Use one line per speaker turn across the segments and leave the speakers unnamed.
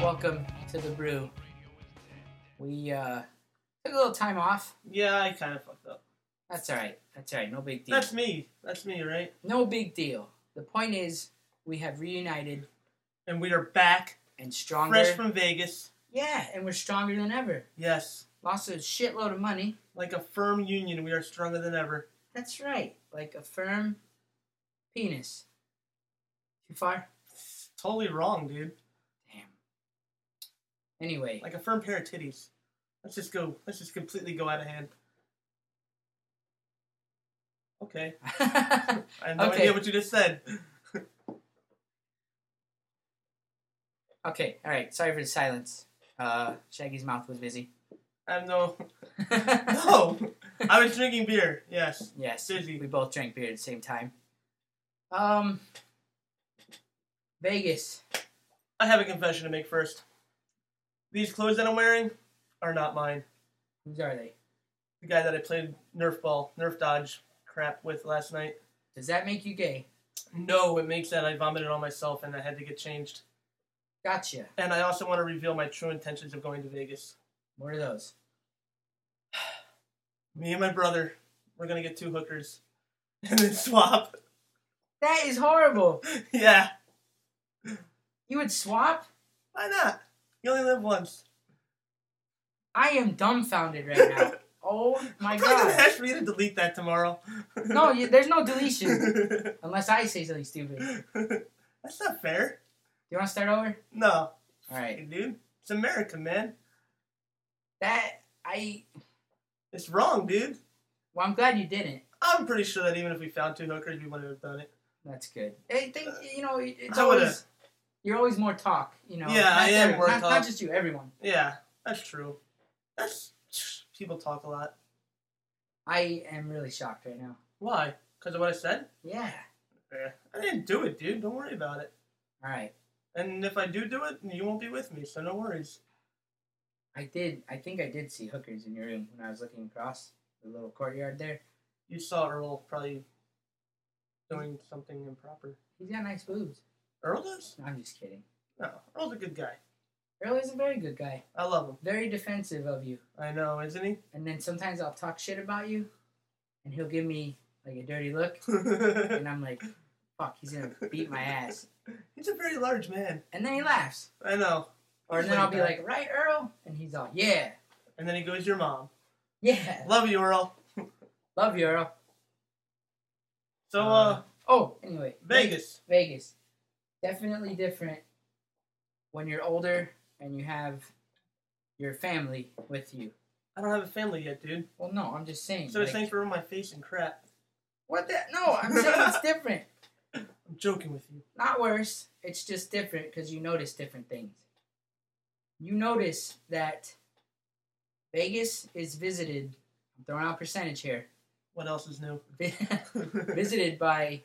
welcome to the brew. We took a little time off.
Yeah, I kind of fucked up.
That's all right. No big deal.
That's me, right?
No big deal. The point is, we have reunited
And we are back,
and stronger.
fresh from Vegas.
Yeah, and we're stronger than ever.
Yes.
Lost a shitload of money.
Like a firm union, we are stronger than ever.
That's right. Like a firm penis. Too far?
Totally wrong, dude.
Damn. Anyway.
Like a firm pair of titties. Let's just completely go out of hand. Okay. I have no idea what you just said.
Okay, alright. Sorry for the silence. Shaggy's mouth was busy.
I have no... No! I was drinking beer, yes.
Yes,
busy.
We both drank beer at the same time. Vegas.
I have a confession to make first. These clothes that I'm wearing are not mine.
Whose are they?
The guy that I played Nerf Dodge crap with last night.
Does that make you gay?
No, it makes that I vomited on myself and I had to get changed.
Gotcha.
And I also want to reveal my true intentions of going to Vegas.
What are those?
Me and my brother, we're going to get 2 hookers and then swap.
That is horrible.
Yeah.
You would swap?
Why not? You only live once.
I am dumbfounded right now. Oh my
I'm
god.
going to ask for you to delete that tomorrow.
No, there's no deletion. Unless I say something stupid.
That's not fair.
Do you want to start over?
No.
Alright.
Hey, dude. It's America, man. It's wrong, dude.
Well, I'm glad you didn't.
I'm pretty sure that even if we found 2 hookers, we wouldn't have done it.
That's good. It's
I would've.
always... You're always more talk,
Yeah, I am more talk.
Not just you, everyone.
Yeah, that's true. People talk a lot.
I am really shocked right now.
Why? Because of what I said?
Yeah.
I didn't do it, dude. Don't worry about it.
Alright.
And if I do it, you won't be with me, so no worries.
I think I did see hookers in your room when I was looking across the little courtyard there.
You saw Earl probably doing something improper.
He's got nice boobs.
Earl does?
No, I'm just kidding.
No, Earl's a good guy.
Earl is a very good guy.
I love him.
Very defensive of you.
I know, isn't he?
And then sometimes I'll talk shit about you, and he'll give me, like, a dirty look, and I'm like, fuck, he's gonna beat my ass.
He's a very large man.
And then he laughs.
I know.
Or then I'll be like, right, Earl? And he's all, yeah.
And then he goes, your mom.
Yeah.
Love you, Earl.
Love you, Earl.
So,
anyway.
Vegas.
Vegas. Definitely different when you're older and you have your family with you.
I don't have a family yet, dude.
Well, no, I'm just saying.
So thanks for ruining my face and crap.
What the? No, I'm saying it's different.
I'm joking with you.
Not worse. It's just different because you notice different things. You notice that Vegas is visited, I'm throwing out percentage here,
What else is new?
visited by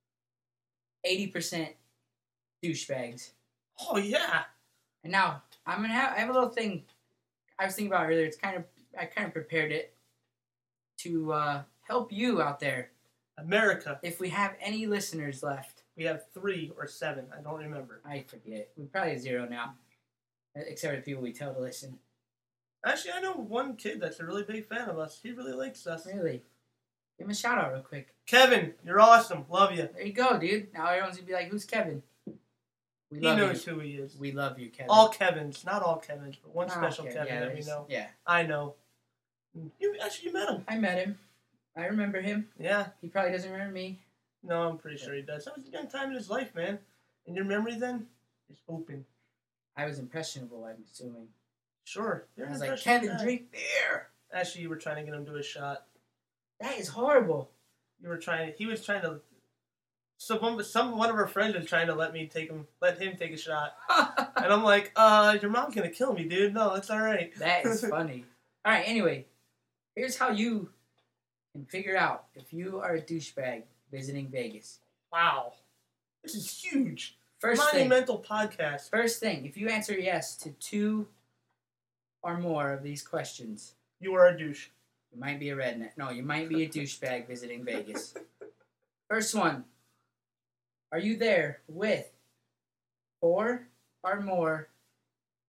80% douchebags.
Oh, yeah.
And now, I have a little thing I was thinking about earlier. I kind of prepared it to help you out there.
America.
If we have any listeners left.
We have 3 or 7. I don't remember.
I forget. We probably have 0 now. Except for the people we tell to listen.
Actually, I know one kid that's a really big fan of us. He really likes us.
Really? Give him a shout out real quick.
Kevin, you're awesome. Love you.
There you go, dude. Now everyone's going to be like, who's Kevin?
He knows who he is.
We love you, Kevin.
All Kevins. Not all Kevins, but one special Kevin that we know.
Yeah.
I know. You met him.
I met him. I remember him.
Yeah.
He probably doesn't remember me.
No, I'm pretty sure he does. That was a young time in his life, man. And your memory then is open.
I was impressionable, I'm assuming.
Sure.
I was like, Kevin, drink beer.
Actually, you were trying to get him to do a shot.
That is horrible.
He was trying to. So one of our friends was trying to let him take a shot, and I'm like, your mom's gonna kill me, dude. No, it's all right.
That is funny. All right. Anyway, here's how you can figure out if you are a douchebag visiting Vegas.
Wow, this is huge.
Monumental
podcast.
First thing, if you answer yes to 2 or more of these questions,
you are a douche.
You might be a redneck. No, you might be a douchebag visiting Vegas. First one. Are you there with 4 or more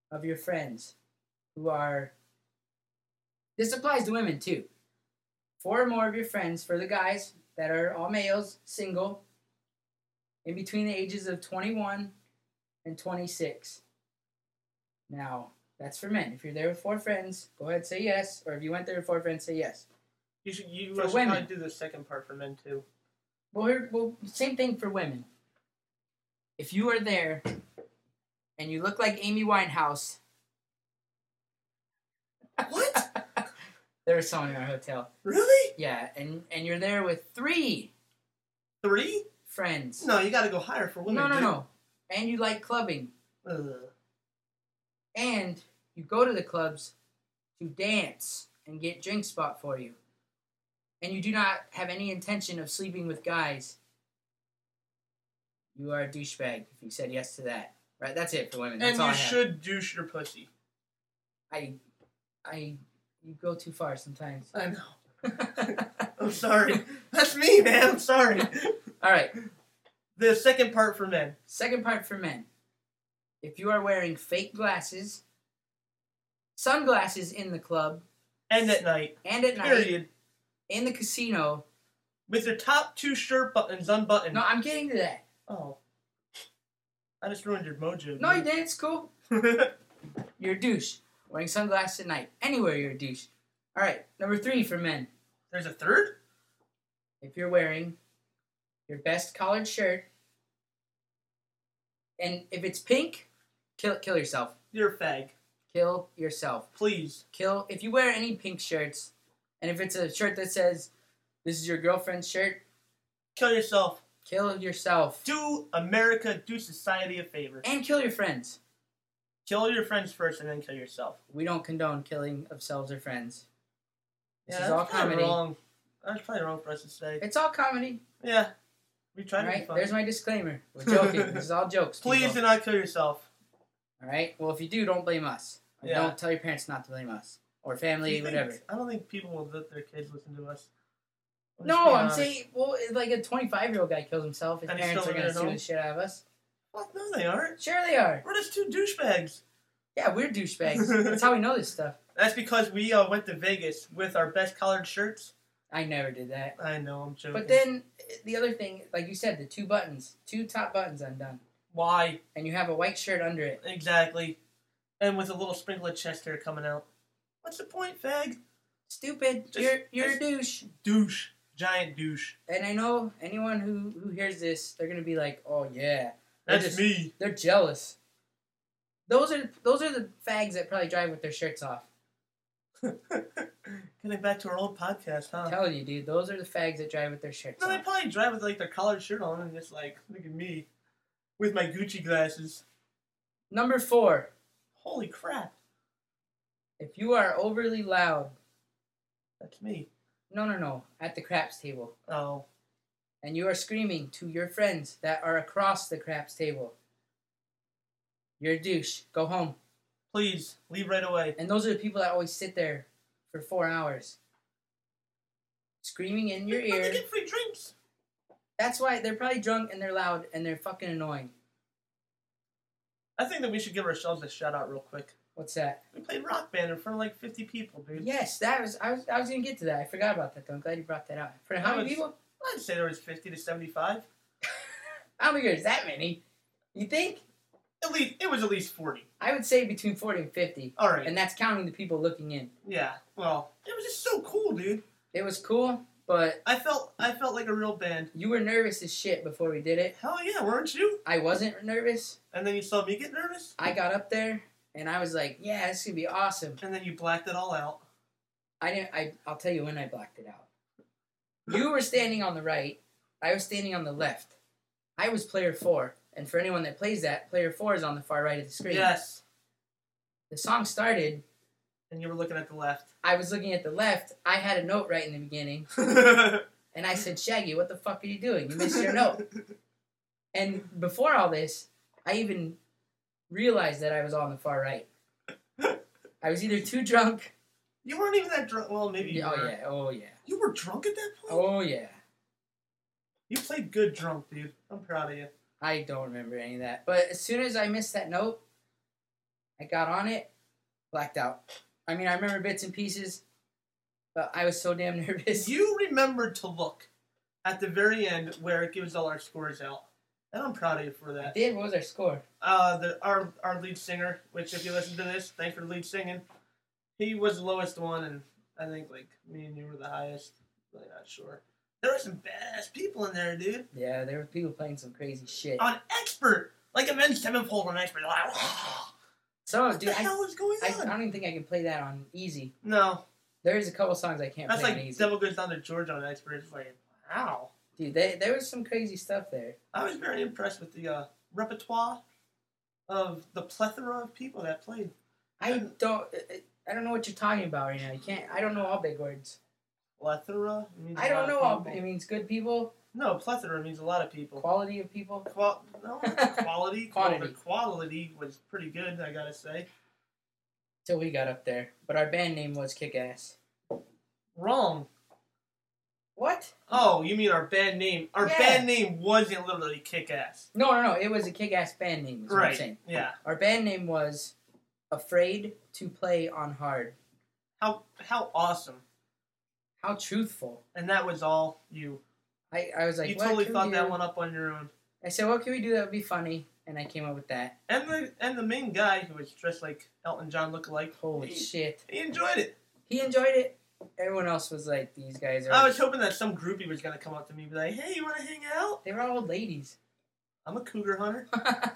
of your friends who are, this applies to women too. 4 or more of your friends, for the guys that are all males, single, in between the ages of 21 and 26. Now, that's for men. If you're there with 4 friends, go ahead and say yes. Or if you went there with 4 friends, say yes.
You should
For
should
women.
probably do the second part for men too.
Well, same thing for women. If you are there and you look like Amy Winehouse.
What?
There was someone in our hotel.
Really?
Yeah, and you're there with 3
3?
friends.
No, you got to go higher for women.
No. And you like clubbing.
Ugh.
And you go to the clubs to dance and get drinks bought for you. And you do not have any intention of sleeping with guys. You are a douchebag if you said yes to that. Right? That's it for women. That's
And
all
you
I have.
should douche your pussy.
You go too far sometimes.
I know. I'm sorry. That's me, man. I'm sorry.
All right.
The second part for men.
Second part for men. If you are wearing fake glasses, sunglasses in the club,
And at night.
and at night,
Period.
in the casino.
With your top 2 shirt buttons unbuttoned.
No, I'm getting to that.
Oh. I just ruined your mojo.
No, you didn't. It's cool. You're a douche. Wearing sunglasses at night. Anywhere you're a douche. All right. Number 3 for men.
There's a third?
If you're wearing your best collared shirt, and if it's pink, kill yourself.
You're a fag.
Kill yourself.
Please.
If you wear any pink shirts, and if it's a shirt that says, this is your girlfriend's shirt,
Kill yourself.
kill yourself.
Do America, do society a favor.
And kill your friends.
Kill your friends first and then kill yourself.
We don't condone killing of selves or friends. This
Yeah,
is
that's
all
probably
comedy.
wrong. That's probably wrong for us to say.
It's all comedy.
Yeah. We try
All
to be
right,
funny.
there's my disclaimer. We're joking. This is all jokes.
Please
people.
do not kill yourself.
All right. Well, if you do, don't blame us. Or
Yeah.
Don't tell your parents not to blame us or family, whatever.
I don't think people will let their kids listen to us. Let's
No,
be
I'm
honest.
saying, well, if like a 25-year-old guy kills himself, his
And he's
parents
still
are going to
living at
sue
home?
the shit out of us.
Fuck no, they aren't.
Sure, they are.
We're just 2 douchebags.
Yeah, we're douchebags. That's how we know this stuff.
That's because we went to Vegas with our best collared shirts.
I never did that.
I know, I'm joking.
But then the other thing, like you said, the 2 buttons, 2 top buttons undone,
Why?
and you have a white shirt under it.
Exactly. And with a little sprinkle of chest hair coming out. What's the point, fag?
Stupid. You're a douche.
Douche. Giant douche.
And I know anyone who hears this, they're gonna be like, "Oh yeah,
That's me.
They're jealous." Those are the fags that probably drive with their shirts off.
Getting back to our old podcast, huh?
I'm telling you, dude, those are the fags that drive with their shirts
No, they
off.
probably drive with like their collared shirt on and just like, look at me. With my Gucci glasses.
Number 4,
Holy crap.
if you are overly loud,
That's me.
no, at the craps table,
Oh.
and you are screaming to your friends that are across the craps table, you're a douche. Go home.
Please, leave right away.
And those are the people that always sit there for 4 hours, screaming in your
But
ear.
they get free drinks.
That's why they're probably drunk and they're loud and they're fucking annoying.
I think that we should give ourselves a shout out real quick.
What's that?
We played Rock Band in front of like 50 people, dude.
Yes, I was gonna get to that. I forgot about that though. I'm glad you brought that up. For how
That
many
was-
people?
I'd say there was 50 to 75.
I don't think there's that many. You think?
It was at least 40.
I would say between 40 and 50.
All right.
And that's counting the people looking in.
Yeah. Well, it was just so cool, dude.
It was cool, but
I felt like a real band.
you were nervous as shit before we did it.
Hell yeah, weren't you?
I wasn't nervous.
And then you saw me get nervous,
I got up there and I was like, yeah, this is gonna be awesome.
and then you blacked it all out.
I'll tell you when I blacked it out. You were standing on the right. I was standing on the left. I was player 4. And for anyone that plays that, player 4 is on the far right of the screen.
Yes.
The song started.
And you were looking at the left.
I was looking at the left. I had a note right in the beginning.
That's
And I said, Shaggy, what the fuck are you doing? You missed your note. And before all this, I even realized that I was on the far right. I was either too drunk.
You weren't even that drunk. Well, maybe you were.
Oh yeah.
You were drunk at that point?
Oh yeah.
You played good drunk, dude. I'm proud of you.
I don't remember any of that. But as soon as I missed that note, I got on it, blacked out. I mean, I remember bits and pieces, but I was so damn nervous.
You remembered to look at the very end where it gives all our scores out. And I'm proud of you for
I
that.
did? What was our score?
Our lead singer, which if you listen to this, thanks for the lead singing. He was the lowest one, and I think like me and you were the highest. Really not sure. There were some badass people in there, dude.
Yeah, there were people playing some crazy shit.
On expert, like Avenged Sevenfold on expert. Like,
So,
what
dude,
the hell is going
I
on?
don't even think I can play that on easy.
No,
There's a couple songs I can't
that's
play on
like
easy.
Devil Goes Down to Georgia on expert. It's like, wow.
Dude, there was some crazy stuff there.
I was very impressed with the repertoire of the plethora of people that played.
I don't know what you're talking about right now. You can't. I don't know all big words.
Plethora? Means
I
a
don't
lot
know
of
all.
people.
It means good people,
No, plethora means a lot of people.
quality of people.
No, quality.
Quantity.
The quality was pretty good, I gotta say.
Till we got up there, but our band name was Kick Ass.
Wrong.
What?
Oh, you mean our band name? Our
Yeah.
band name wasn't literally Kick Ass.
No. It was a Kick Ass band name. Is what I'm
Right.
saying.
Yeah.
Our band name was Afraid to Play on Hard.
How awesome.
How truthful.
And that was all you.
I was like,
You
what
totally
can we
thought that
do?
one up on your own.
I said, what can we do that would be funny? And I came up with that.
And the main guy who was dressed like Elton John lookalike.
Holy shit.
He enjoyed it.
He enjoyed it. Everyone else was like, these guys are...
I was hoping that some groupie was gonna come up to me and be like, "Hey, you wanna hang out?"
They were all old ladies.
I'm a cougar hunter.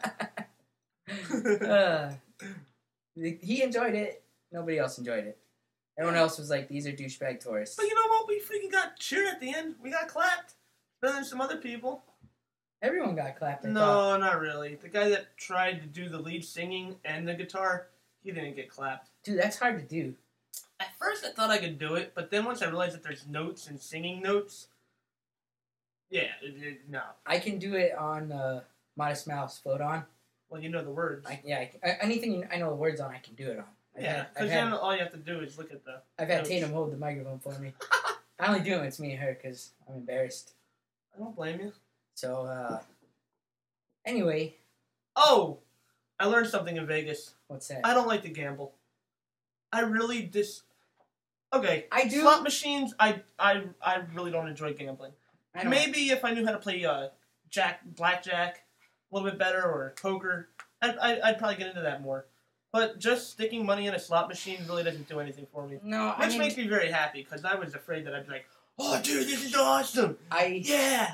He enjoyed it. Nobody else enjoyed it. Everyone else was like, these are douchebag tourists.
But you know what? We freaking got cheered at the end. We got clapped. Better than some other people.
Everyone got clapped. I thought.
No, not really. The guy that tried to do the lead singing and the guitar, he didn't get clapped.
Dude, that's hard to do.
At first, I thought I could do it, but then once I realized that there's notes and singing notes, yeah, no.
I can do it on Modest Mouse Float On.
Well, you know the words.
Anything I know the words on, I can do it on.
Yeah, because then all you have to do is look at the
I've had
notes.
Tatum hold the microphone for me. I only do it when it's me and her because I'm embarrassed.
I don't blame you.
So, anyway,
Oh! I learned something in Vegas.
what's that?
I don't like to gamble. I really Okay.
I do.
Slot machines, I really don't enjoy gambling.
I don't-
Maybe if I knew how to play blackjack a little bit better, or poker, I'd probably get into that more. But just sticking money in a slot machine really doesn't do anything for me.
No, I
Which
mean,
makes me very happy, because I was afraid that I'd be like, "Oh, dude, this is awesome! Yeah!"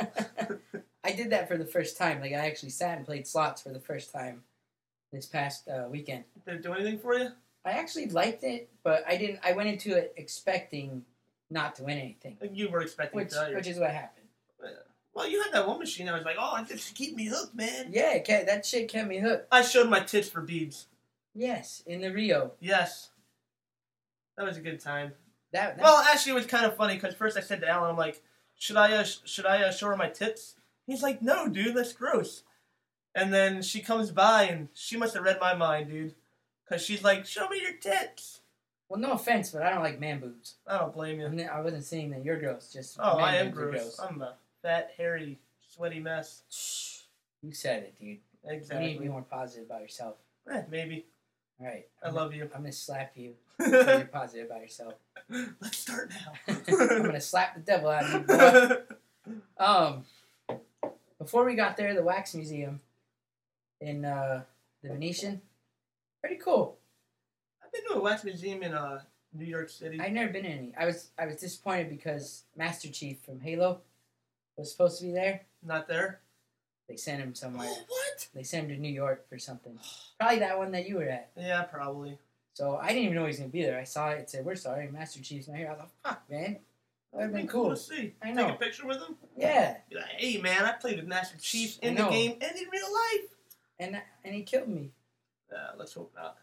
I did that for the first time. Like, I actually sat and played slots for the first time this past weekend.
Did it do anything for you?
I actually liked it, but I didn't. I went into it expecting not to win anything,
You were expecting failure.
which is what happened.
Well, you had that one machine that was like, "Oh, just keep me hooked, man."
Yeah, that shit kept me hooked.
I showed my tits for beads.
Yes, in the Rio.
Yes. That was a good time.
That
Well, actually, it was kind of funny, because first I said to Alan, I'm like, should I show her my tits? He's like, "No, dude, that's gross." And then she comes by, and she must have read my mind, dude. Because she's like, "Show me your tits."
well, no offense, but I don't like man boobs.
I don't blame you.
I wasn't saying that you're gross. Just
Oh,
man
I am
boobs are
gross. I'm a fat, hairy, sweaty mess.
Shh. You said it, dude. You need to be
Exactly.
more positive about yourself.
Maybe.
All right.
I love you.
I'm gonna slap you. So you're positive about yourself.
Let's start now.
I'm gonna slap the devil out of you, boy. Before we got there, the Wax Museum in the Venetian, pretty cool.
I've been to a wax museum in New York City.
I've never been to any. I was disappointed because Master Chief from Halo was supposed to be there.
Not there.
They sent him somewhere.
Oh, what?
They sent him to New York for something. Probably that one that you were at.
Yeah, probably.
So I didn't even know he was gonna be there. I saw it. It said, "We're sorry, Master Chief's not here." I was like, "Fuck, man, that would've been cool."
to see.
I know.
Take a picture with him.
Yeah,
Be like, "Hey, man, I played with Master Chief
I
in the
know.
game and in real life."
and he killed me.
Let's hope not.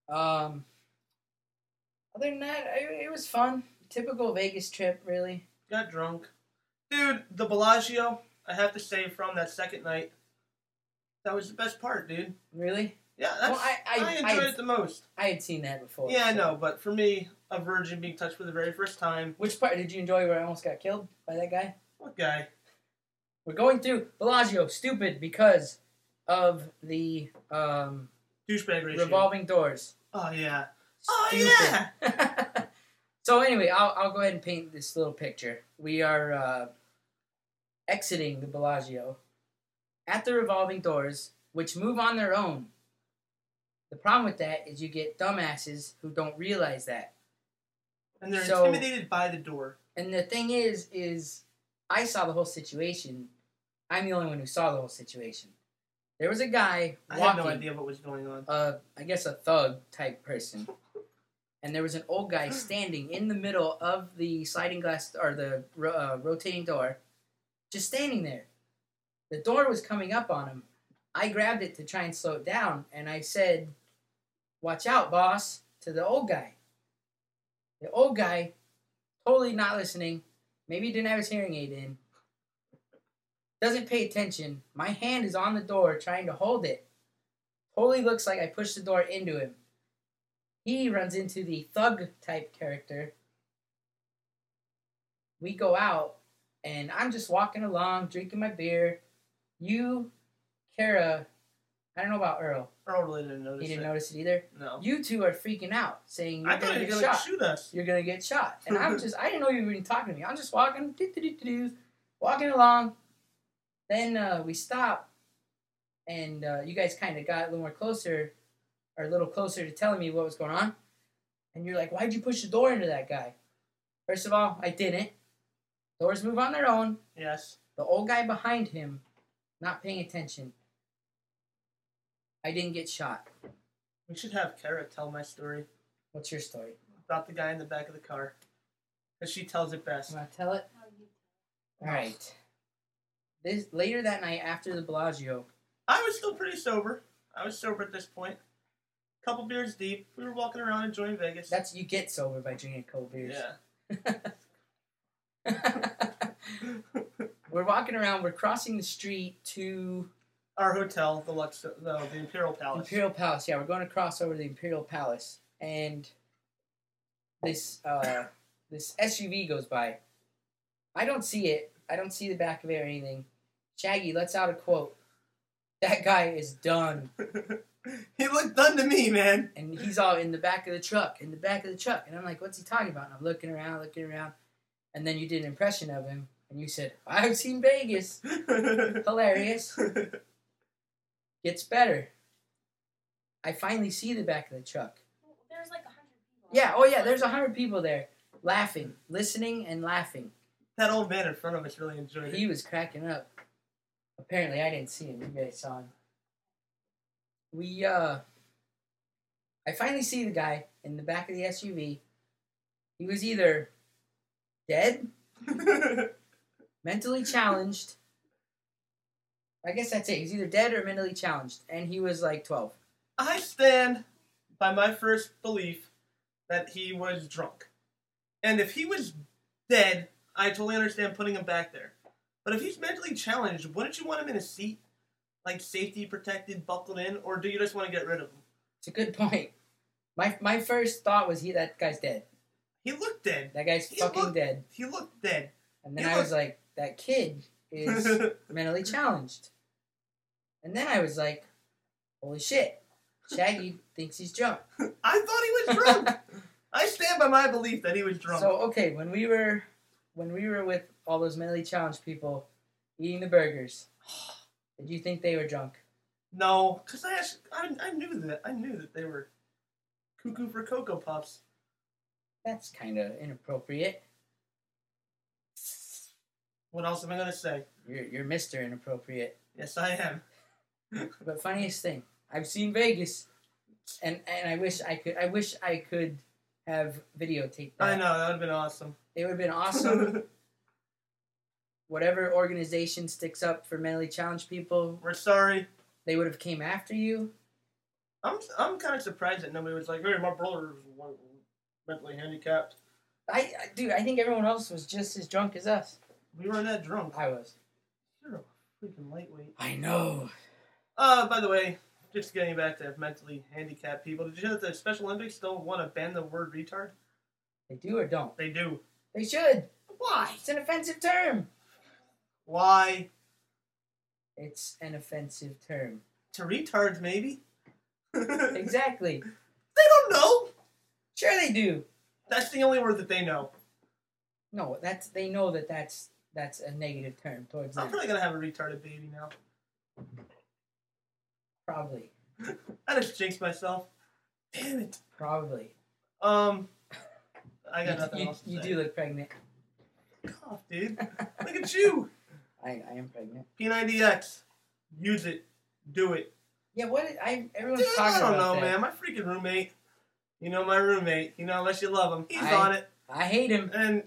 Other than that, it was fun. Typical Vegas trip, really.
Got drunk. Dude, the Bellagio, I have to say, from that second night, that was the best part, dude.
Really?
Yeah, that's,
Well,
I enjoyed it the most.
I had seen that before.
Yeah, I
so-
know, but for me, a virgin being touched for the very first time.
Which part did you enjoy where I almost got killed by that guy?
What guy?
We're going through Bellagio, stupid, because of the
Douchebag ratio.
Revolving doors.
Oh, yeah.
Stupid.
Oh, yeah!
So anyway, I'll go ahead and paint this little picture. We are exiting the Bellagio at the revolving doors, which move on their own. The problem with that is you get dumbasses who don't realize that.
And they're intimidated by the door.
And the thing is I saw the whole situation. I'm the only one who saw the whole situation. There was a guy walking. I
had no idea what was going on.
I guess a thug type person. And there was an old guy standing in the middle of the sliding glass, or the rotating door, just standing there. The door was coming up on him. I grabbed it to try and slow it down, and I said, "Watch out, boss," to the old guy. The old guy, totally not listening, maybe he didn't have his hearing aid in, doesn't pay attention. My hand is on the door trying to hold it. Totally looks like I pushed the door into him. He runs into the thug-type character. We go out, and I'm just walking along, drinking my beer. You, Kara, I don't know about Earl.
Earl really didn't notice it.
He didn't notice it either?
No.
You two are freaking out, saying
you're going to get shot. Shoot us.
You're going to get shot. And I didn't know you were even talking to me. I'm just walking, walking along. Then we stop, and you guys kind of got a little closer to telling me what was going on. And you're like, "Why'd you push the door into that guy?" First of all, I didn't. Doors move on their own.
Yes.
The old guy behind him, not paying attention. I didn't get shot.
We should have Kara tell my story.
What's your story?
About the guy in the back of the car. Because she tells it best.
You want to tell it? All right. Later that night after the Bellagio.
I was still pretty sober. I was sober at this point. Couple beers deep. We were walking around enjoying Vegas.
You get sober by drinking a couple beers.
Yeah.
We're walking around. We're crossing the street to
our hotel, the Imperial Palace.
Imperial Palace. Yeah, we're going to cross over the Imperial Palace, and this SUV goes by. I don't see it. I don't see the back of it or anything. Shaggy lets out a quote. That guy is done.
He looked done to me, man.
And he's all in the back of the truck, And I'm like, what's he talking about? And I'm looking around. And then you did an impression of him, and you said, "I've seen Vegas." Hilarious. Gets better. I finally see the back of the truck.
There's like 100 people.
Yeah, oh yeah, there's 100 people there. Laughing. Listening and laughing.
That old man in front of us really enjoyed it.
He was cracking up. Apparently, I didn't see him. You guys saw him. I finally see the guy in the back of the SUV. He was either dead, mentally challenged. I guess that's it. He's either dead or mentally challenged. And he was like 12.
I stand by my first belief that he was drunk. And if he was dead, I totally understand putting him back there. But if he's mentally challenged, wouldn't you want him in a seat? Like safety protected, buckled in? Or do you just want to get rid of him?
It's a good point. My first thought was that guy's dead.
He looked dead.
That guy's dead.
He looked dead.
And then I was like, that kid is mentally challenged. And then I was like, holy shit, Shaggy thinks he's drunk.
I thought he was drunk. I stand by my belief that he was drunk.
So, okay, when we were with all those mentally challenged people eating the burgers, did you think they were drunk?
No, because I knew that they were cuckoo for Cocoa Puffs.
That's kind of inappropriate.
What else am I gonna say?
You're Mr. Inappropriate.
Yes, I am.
But funniest thing, I've seen Vegas, and I wish I could have videotaped that.
I know, that would have been awesome.
It would have been awesome. Whatever organization sticks up for mentally challenged people,
we're sorry.
They would have came after you.
I'm kind of surprised that nobody was like, "Hey, my brother is mentally handicapped."
I think everyone else was just as drunk as us.
We weren't that drunk.
I was.
You're a freaking lightweight.
I know.
By the way, just getting back to mentally handicapped people, did you know that the Special Olympics still want to ban the word retard?
They do or don't?
They do.
They should.
Why?
It's an offensive term.
Why?
It's an offensive term.
To retards, maybe? They
Exactly.
don't know.
Sure they do.
That's the only word that they know.
No, they know that's a negative term towards
I'm
them.
probably gonna have a retarded baby now.
Probably.
I just jinxed myself. Damn it.
Probably.
I got nothing else to
You
say.
do look pregnant.
Cough, dude. Look at you.
I am pregnant.
P90X. Use it. Do it.
Yeah, everyone's
Dude,
talking
I don't
about
know,
that.
man. My freaking roommate. You know my roommate. You know, unless you love him. He's
I-
on it.
I hate him.
And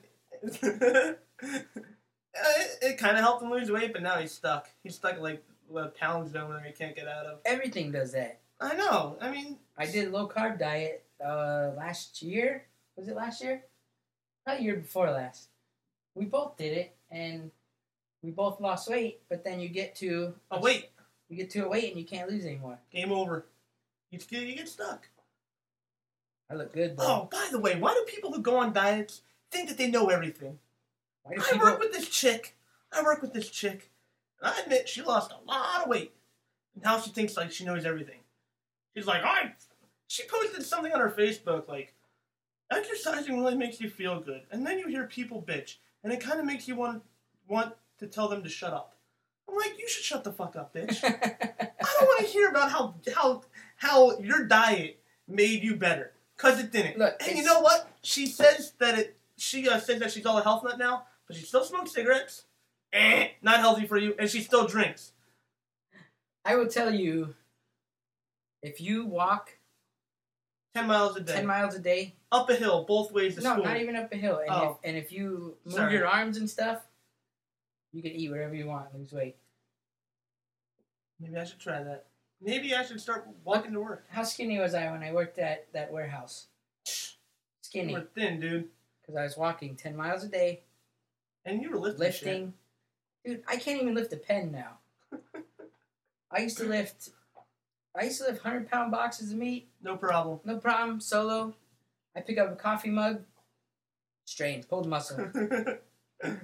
it kind of helped him lose weight, but now he's stuck. He's stuck like a pound zone that he can't get out of.
Everything does that.
I know. I mean,
I did a low carb diet last year. Was it last year? Probably year before last. We both did it, and we both lost weight. But then you get to
oh wait,
you get to a weight and you can't lose anymore.
game over. You get stuck.
I look good though.
Oh, by the way, why do people who go on diets think that they know everything?
Why do
I
people?
work with this chick. And I admit she lost a lot of weight. And now she thinks like she knows everything. She's like, she posted something on her Facebook like, exercising really makes you feel good. And then you hear people bitch. And it kind of makes you want to tell them to shut up. I'm like, you should shut the fuck up, bitch. I don't want to hear about how your diet made you better. Because it didn't.
Look,
and you know what? She says that she says that she's all a health nut now, but she still smokes cigarettes. Not healthy for you. And she still drinks.
I will tell you, if you walk
10 miles a day.
10 miles a day,
Up a hill, both ways to
no,
school.
not even up a hill, and,
Oh.
if you move
Sorry.
your arms and stuff, you can eat whatever you want and lose weight.
Maybe I should try that. Maybe I should start walking to work.
How skinny was I when I worked at that warehouse?
You
Skinny,
were thin, dude.
because I was walking 10 miles a day,
And you were lifting.
lifting. Dude, I can't even lift a pen now. I used to lift 100-pound boxes of meat,
Shit. No problem.
no problem, solo. I pick up a coffee mug, strained, pulled muscle.
It's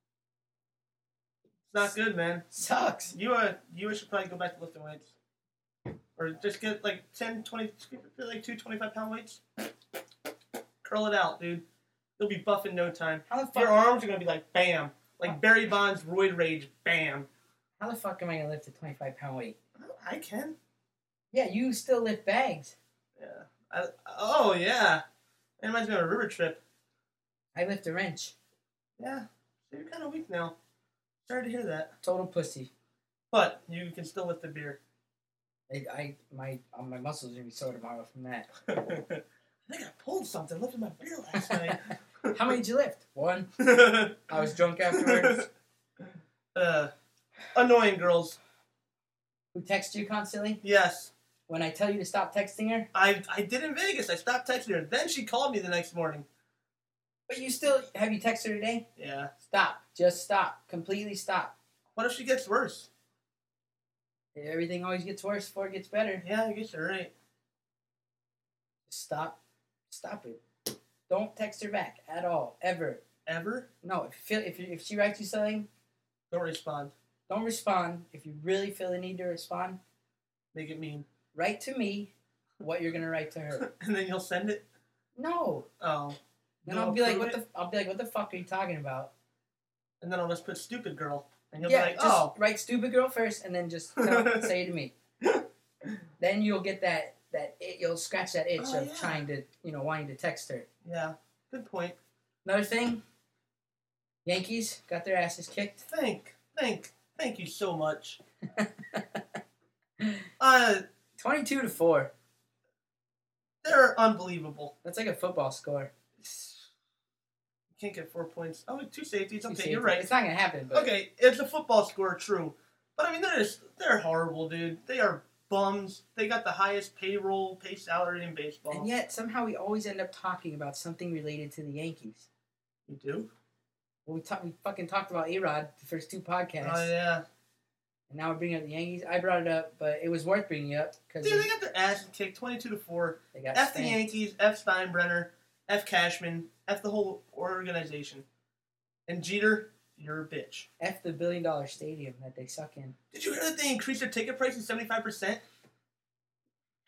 not good, man.
Sucks.
You should probably go back to lifting weights. Or just get like 10, 20, like 2 25-pound weights. Curl it out, dude. You'll be buff in no time.
How the fuck?
Your arms are going to be like bam. Like Barry Bonds' roid rage, bam.
How the fuck am I gonna lift a 25-pound weight?
I can.
Yeah, you still lift bags.
Yeah. Oh, yeah. It reminds me of a river trip.
I lift a wrench.
Yeah. So you're kind of weak now. Sorry to hear that.
Total pussy.
But you can still lift a beer.
My muscles are gonna be sore tomorrow from that.
I think I pulled something. Lifted my beer last night.
How many did you lift? One. I was drunk afterwards.
Annoying girls.
Who texts you constantly?
Yes.
When I tell you to stop texting her?
I did in Vegas. I stopped texting her. Then she called me the next morning.
But you still... Have you texted her today?
Yeah.
Stop. Just stop. Completely stop.
What if she gets worse?
Everything always gets worse before it gets better.
Yeah, I guess you're right.
Stop. Stop it. Don't text her back at all. Ever.
Ever?
No, if she writes you something,
Don't respond.
don't respond. If you really feel the need to respond,
Make it mean.
write to me what you're gonna write to her.
And then you'll send it?
No.
Oh.
Then
You'll
I'll be like,
approve
what the fuck are you talking about?
And then I'll just put stupid girl. And you'll
Yeah,
be like,
just
oh.
write stupid girl first, and then just say it to me. Then you'll get that you'll scratch that itch
Oh,
of
yeah.
trying to wanting to text her.
Yeah. Good point.
Another thing, Yankees got their asses kicked.
Thank you so much.
22-4.
They're unbelievable.
That's like a football score.
You can't get 4 points. Oh, 2 safeties. Okay,
Two
you're
safeties.
right.
It's not gonna happen. But
Okay, it's a football score, true. But I mean, they're horrible, dude. They are bums. They got the highest pay salary in baseball.
And yet somehow we always end up talking about something related to the Yankees.
You do?
Well, we fucking talked about A-Rod the first two podcasts,
Oh yeah.
and now we're bringing up the Yankees. I brought it up, but it was worth bringing up because
Dude, they got their asses kicked 22-4.
they got
F the
spanked.
Yankees, F Steinbrenner, F Cashman, F the whole organization. And Jeter, you're a bitch.
F the $1 billion stadium that they suck in.
Did you hear that they increased their ticket prices 75%?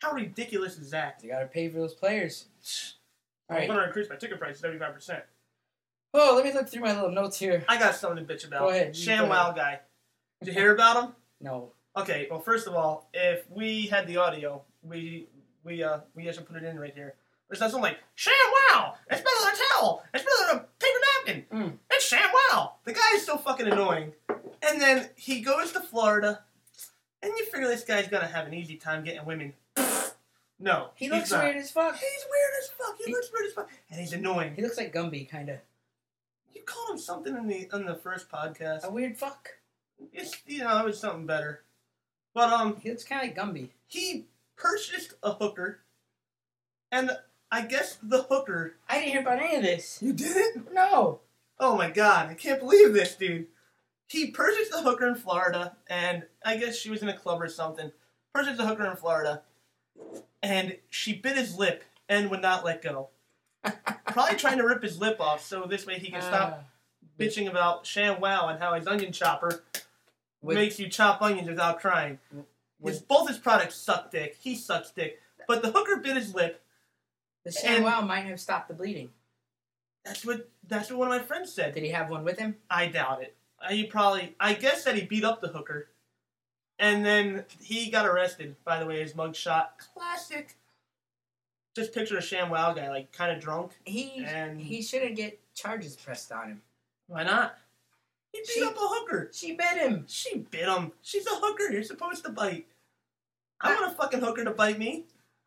How ridiculous is that?
You gotta pay for those players. All
I'm
right.
going to increase my ticket price 75%.
Oh, let me look through my little notes here.
I got something to bitch about.
Go ahead.
ShamWow guy. Did you hear about him?
No.
Okay, well, first of all, if we had the audio, we should put it in right here. There's something like, ShamWow! It's better than a towel! It's better than a paper napkin! It's ShamWow! The guy is so fucking annoying. And then he goes to Florida, and you figure this guy's gonna have an easy time getting women. No.
He looks
not.
weird as fuck.
He's weird as fuck. He looks weird as fuck. And he's annoying.
He looks like Gumby, kind of.
You called him something in the first podcast.
A weird fuck.
It's, it was something better. But,
He looks kind of like Gumby.
he purchased a hooker, and I guess the hooker...
I didn't hear about any of this.
You didn't?
No.
Oh my god, I can't believe this, dude. He purchased a hooker in Florida, and I guess she was in a club or something. Purchased a hooker in Florida, and she bit his lip and would not let go. Probably trying to rip his lip off so this way he can stop bitching about ShamWow and how his onion chopper makes you chop onions without crying. Both his products suck dick. He sucks dick. But the hooker bit his lip.
The ShamWow might have stopped the bleeding.
That's what one of my friends said.
Did he have one with him?
I doubt it. I guess that he beat up the hooker. And then he got arrested, by the way, his mugshot. Classic. Just picture a ShamWow guy, like, kind of drunk.
He shouldn't get charges pressed on him.
Why not? He beat up a hooker.
She bit him.
She bit him. She's a hooker. You're supposed to bite. I want a fucking hooker to bite me.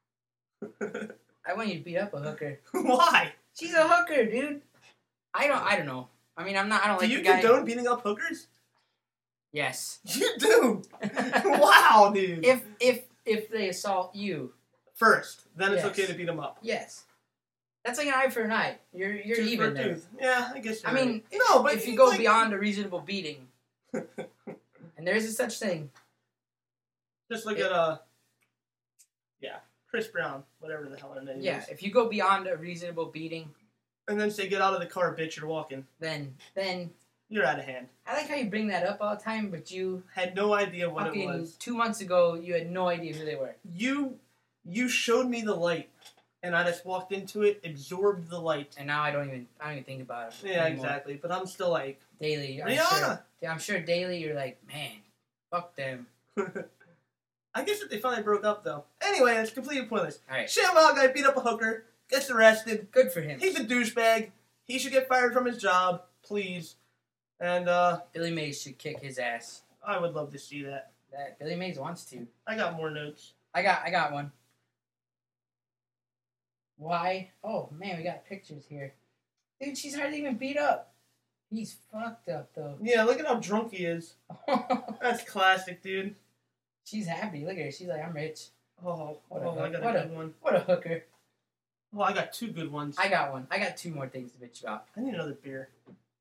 I want you to beat up a hooker.
Why?
She's a hooker, dude. I don't know. I mean, I don't like the guy.
Do you condone beating up hookers?
Yes.
You do. Wow, dude.
If they assault you.
First, then it's
Yes.
okay to beat them up.
Yes. That's like an eye for an eye. You're
Tooth
even
for
there.
tooth. Yeah, I guess.
I mean,
no, but
if you go beyond a reasonable beating, and there is a such thing.
just look at Chris Brown, whatever the hell her name
Yeah,
is.
if you go beyond a reasonable beating,
And then say, "Get out of the car, bitch! You're walking."
then
You're out of hand.
I like how you bring that up all the time, but you
Had no idea what it
fucking
was.
2 months ago you had no idea who they were.
You showed me the light, and I just walked into it, absorbed the light.
And now I don't even think about it.
Yeah,
anymore.
exactly. But I'm still like,
Daily,
Rihanna.
I'm sure daily you're like, man, fuck them.
I guess that they finally broke up though. Anyway, it's completely pointless.
All right,
ShamWow guy beat up a hooker, gets arrested.
good for him.
He's a douchebag. He should get fired from his job, please. And
Billy Mays should kick his ass.
I would love to see that.
That Billy Mays wants to.
I got more notes.
I got one. Why? Oh man, we got pictures here. Dude, she's hardly even beat up. He's fucked up though.
Yeah, look at how drunk he is. That's classic, dude.
She's happy. Look at her. She's like, I'm rich.
Oh,
What a
I got
what
a
a-
good one.
What a hooker.
Oh, I got two good ones.
I got one. I got two more things to bitch about.
I need another beer.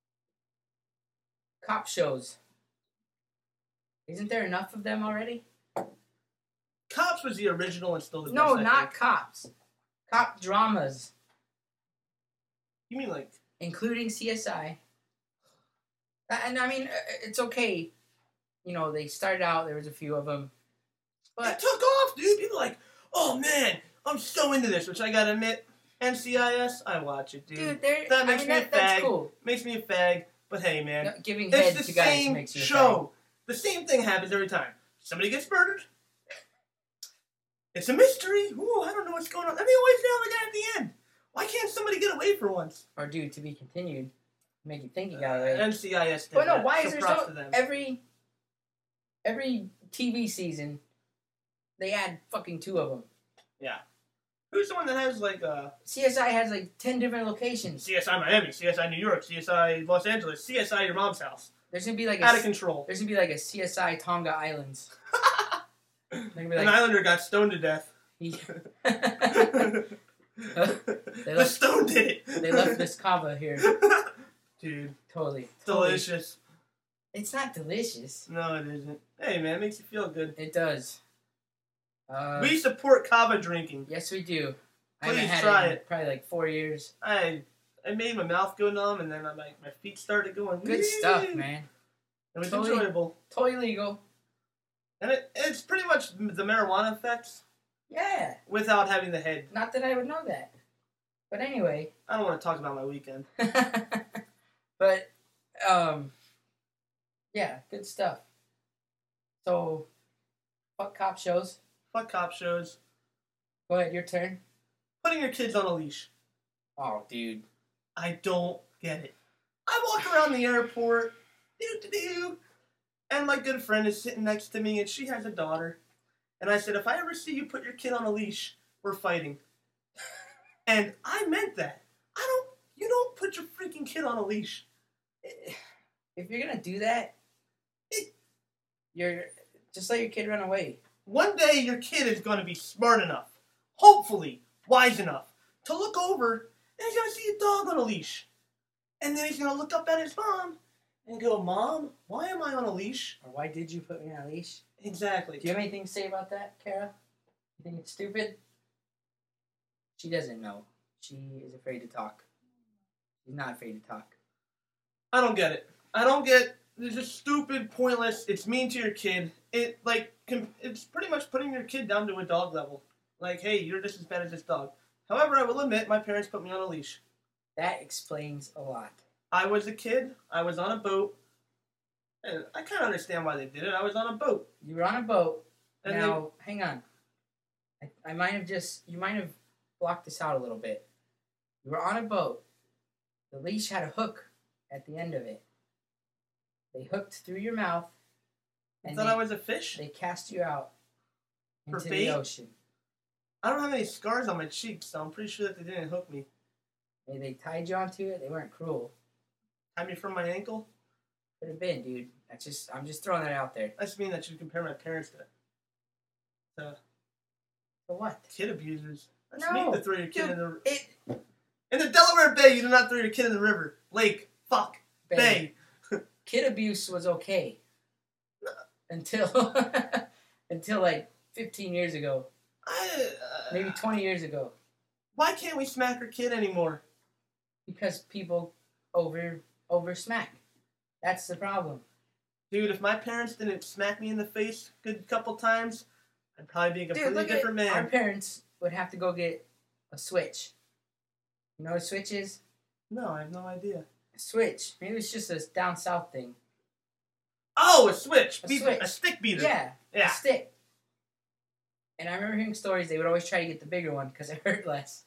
Cop shows. Isn't there enough of them already?
Cops was the original and still the
No,
best. I
not
think.
cops. Cop dramas,
You mean like?
including CSI. And I mean, it's okay. You know, they started out, there was a few of them.
It
But
took off, dude. People are like, oh man, I'm so into this. Which I gotta admit, NCIS, I watch it, dude.
dude,
That makes me a
that's
fag.
cool.
Makes me a fag, but hey, man,
No, giving
it's
head
the
to guys
same
makes you a
show. The same thing happens every time. Somebody gets murdered. It's a mystery. Ooh, I don't know what's going on. And they always nail the guy at the end. Why can't somebody get away for once?
Or dude, to be continued. Make you think you got it.
NCIS did
But no,
that.
why
So
is there
props
so
to them.
every TV season they add fucking 2 of them.
Who's the one that has like
CSI has like 10 different locations.
CSI Miami, CSI New York, CSI Los Angeles, CSI your mom's house?
There's gonna be like
Out of control.
there's gonna be like a CSI Tonga Islands. They're gonna be
An
like,
islander got stoned to death.
they
The
left
stone did it.
they left this kava here.
Dude,
Totally.
delicious.
It's not delicious.
No, it isn't. Hey, man, it makes you feel good.
It does.
We support kava drinking.
Yes, we do. I
Please
haven't had
try
it in
it.
probably like 4 years.
I made my mouth go numb, and then my feet started going.
Good
"Wee!"
stuff, man.
It was
Totally.
enjoyable.
Totally legal.
And it's pretty much the marijuana effects.
Yeah.
without having the head.
Not that I would know that. But anyway.
I don't want to talk about my weekend.
But, yeah, good stuff. So, fuck cop shows.
Fuck cop shows.
Go ahead, your turn.
Putting your kids on a leash.
Oh, dude.
I don't get it. I walk around the airport, and my good friend is sitting next to me, and she has a daughter. And I said, if I ever see you put your kid on a leash, we're fighting. And I meant that. You don't put your freaking kid on a leash.
If you're gonna do that, you're just let your kid run away.
One day your kid is going to be smart enough, hopefully wise enough, to look over and he's going to see a dog on a leash. And then he's going to look up at his mom and go, Mom, why am I on a leash?
Or why did you put me on a leash?
Exactly.
Do you have anything to say about that, Kara? You think it's stupid? She doesn't know. She is afraid to talk. She's not afraid to talk.
I don't get it. I don't get. It's just stupid, pointless. It's mean to your kid. It's pretty much putting your kid down to a dog level. Like, hey, you're just as bad as this dog. However, I will admit, my parents put me on a leash.
That explains a lot.
I was a kid. I was on a boat. And I kind of understand why they did it. I was on a boat.
You were on a boat.
And
now, hang on. I might have you might have blocked this out a little bit. You were on a boat. The leash had a hook at the end of it. They hooked through your mouth.
I thought I was a fish.
They cast you out
For
into
bait?
the ocean.
I don't have any scars on my cheeks, so I'm pretty sure that they didn't hook me.
Maybe they tied you onto it. They weren't cruel.
Tied me from my ankle?
Could have been, dude. I'm just throwing that out there.
I just mean that you compare my parents to
For what?
kid abusers. That's
No,
mean to throw your kid
dude,
in the Delaware Bay. You do not throw your kid in the river, lake, fuck, bay.
Kid abuse was okay until until like 15 years ago, maybe 20 years ago,
Why can't we smack our kid anymore?
because people over smack. That's the problem.
Dude, if my parents didn't smack me in the face a good couple times, I'd probably be a completely
Dude, look
different
at, our
man.
parents would have to go get a switch. You know what a switch is?
No, I have no idea.
A switch. Maybe it's just a down south thing.
Oh, a switch.
A switch.
A stick beater.
Yeah,
Yeah.
a stick. And I remember hearing stories they would always try to get the bigger one because it hurt less.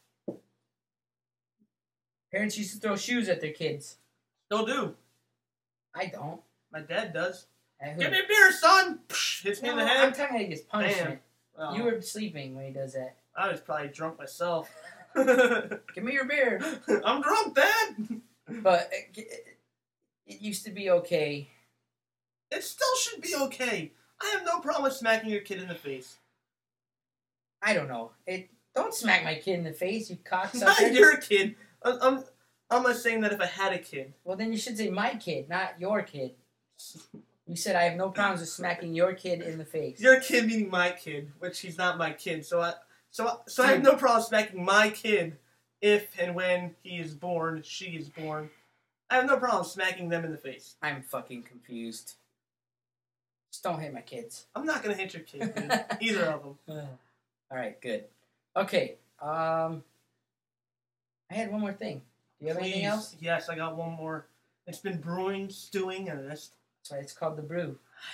Parents used to throw shoes at their kids.
Still do.
I don't.
My dad does.
At who?
Give me a beer, son! Hits me in the
I'm
head.
talking about his punishment.
Damn. Oh,
You were sleeping when he does that.
I was probably drunk myself.
Give me your beer.
I'm drunk, Dad!
But it used to be okay.
It still should be okay. I have no problem with smacking your kid in the face.
I don't know. Don't smack my kid in the face, you
Not
cocksucker.
your kid. I'm not saying that if I had a kid.
Well, then you should say my kid, not your kid. You said I have no problems with smacking your kid in the face.
Your kid meaning my kid, which he's not my kid. So I have no problem smacking my kid if and when he is born, she is born. I have no problem smacking them in the face.
I'm fucking confused. Just don't hit my kids.
I'm not gonna hit your kid, dude. Either of them.
All right, good. Okay. I had one more thing. Do you have anything else?
Yes, I got one more. It's been brewing, stewing, and that's
That's why it's called the brew.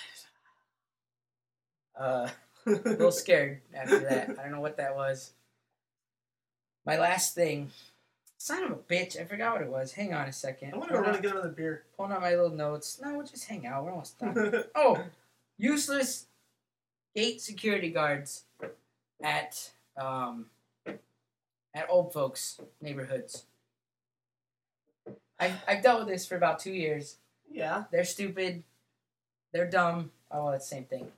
A little scared after that. I don't know what that was. My last thing. Son of a bitch. I forgot what it was. Hang on a second.
I want to go run and get another beer.
Pulling out my little notes. No, we'll just hang out. We're almost done. Oh, useless gate security guards at old folks' neighborhoods. I've dealt with this for about 2 years.
Yeah.
They're stupid. They're dumb. Oh, well, it's the same thing.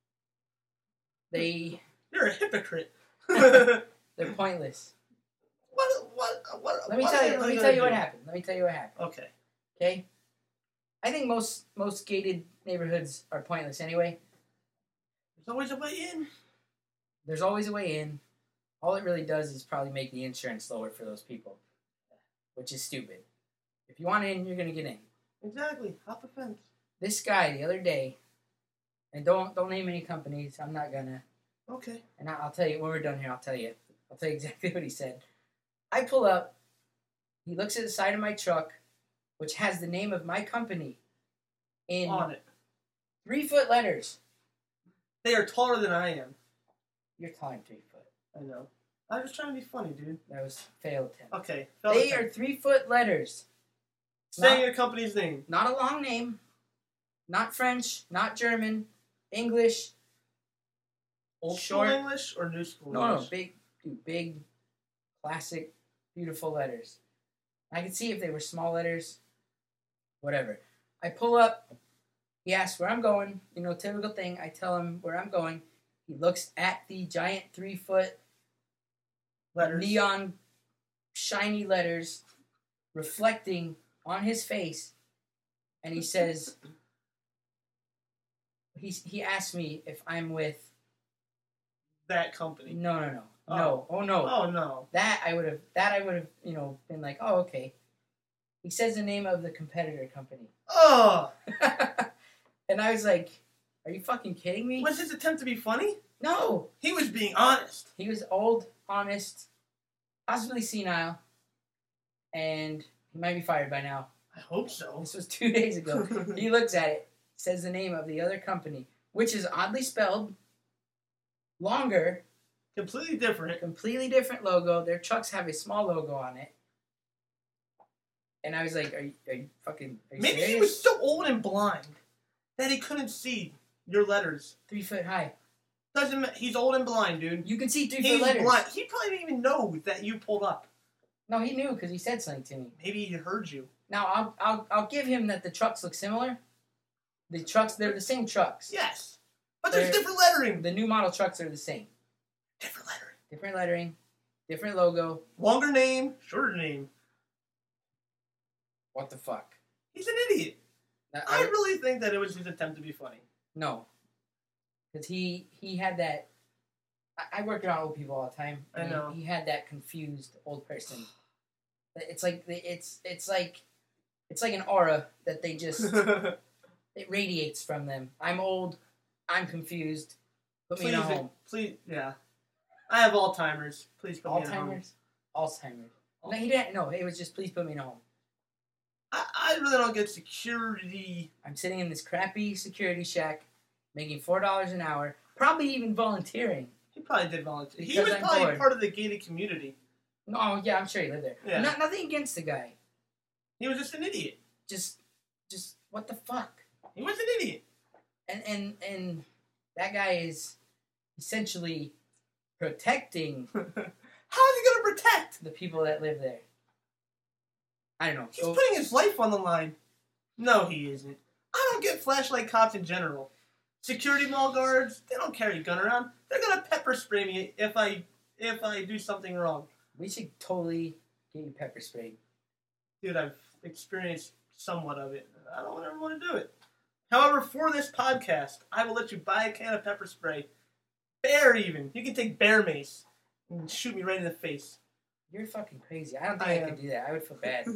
You're a hypocrite.
They're pointless.
What?
Let me tell you what happened.
Okay.
Okay? I think most gated neighborhoods are pointless anyway.
There's always a way in.
There's always a way in. All it really does is probably make the insurance lower for those people, which is stupid. If you want in, you're going to get in.
Exactly. Hop a fence.
This guy the other day, and don't name any companies, I'm not gonna,
Okay.
And I'll tell you when we're done here. I'll tell you exactly what he said. I pull up. He looks at the side of my truck, which has the name of my company in
On it.
3-foot letters.
They are taller than I am.
You're calling 3 foot.
I know. I was trying to be funny, dude.
That was failed attempt.
Okay.
They are 3-foot letters.
Saying your company's name.
Not a long name. Not French. Not German. English.
Old
short.
school English or new school
No,
English?
big, classic, beautiful letters. I could see if they were small letters. Whatever. I pull up. He asks where I'm going. You know, typical thing. I tell him where I'm going. He looks at the giant 3-foot
Letters.
neon shiny letters reflecting on his face, and he says, he asked me if I'm with
That company.
no.
Oh.
No. Oh no.
Oh, no.
That I would have, been like, oh, okay. He says the name of the competitor company.
Oh!
And I was like, are you fucking kidding me?
Was his attempt to be funny?
No.
He was being honest.
He was old, honest, possibly senile, and he might be fired by now.
I hope so.
This was 2 days ago. He looks at it, says the name of the other company, which is oddly spelled, longer,
Completely different.
completely different logo. Their trucks have a small logo on it. And I was like, are you
Maybe
serious?
he was so old and blind that he couldn't see your letters.
3 foot high.
Doesn't matter. He's old and blind, dude.
You can see 3
He's
foot letters.
blind. He probably didn't even know that you pulled up.
No, he knew because he said something to me.
Maybe he heard you.
Now I'll give him that the trucks look similar. The trucks, they're the same trucks.
Yes. But there's
They're-
different lettering.
The new model trucks are the same.
Different lettering.
Different lettering, different logo.
Longer name, shorter name.
What the fuck?
He's an idiot. I really think that it was his attempt to be funny.
No. Because he had that. I work around old people all the time.
I
and
know.
He had that confused old person. It's like it's like an aura that they just it radiates from them. I'm old. I'm confused. Put me in a home.
Please, yeah. I have Alzheimer's. Please put me in a home.
Alzheimer's. No, he didn't. No, it was just please put me in a home.
I really don't get security.
I'm sitting in this crappy security shack, making $4 an hour, probably even volunteering.
He probably did volunteer. He
Because
was
I'm
probably
bored.
part of the gated community.
No, yeah, I'm sure he lived there.
Yeah.
Nothing against the guy.
He was just an idiot.
Just what the fuck?
He was an idiot.
And that guy is essentially protecting
How is he going to protect?
the people that live there. I don't know.
He's putting his life on the line. No, he isn't. I don't get flashlight cops in general. Security mall guards, they don't carry a gun around. They're going to pepper spray me if I do something wrong.
We should totally get you pepper sprayed.
Dude, I've experienced somewhat of it. I don't ever want to do it. However, for this podcast, I will let you buy a can of pepper spray. Bear even. You can take bear mace and shoot me right in the face.
You're fucking crazy. I don't think
I
I
am.
could do that. I would feel bad.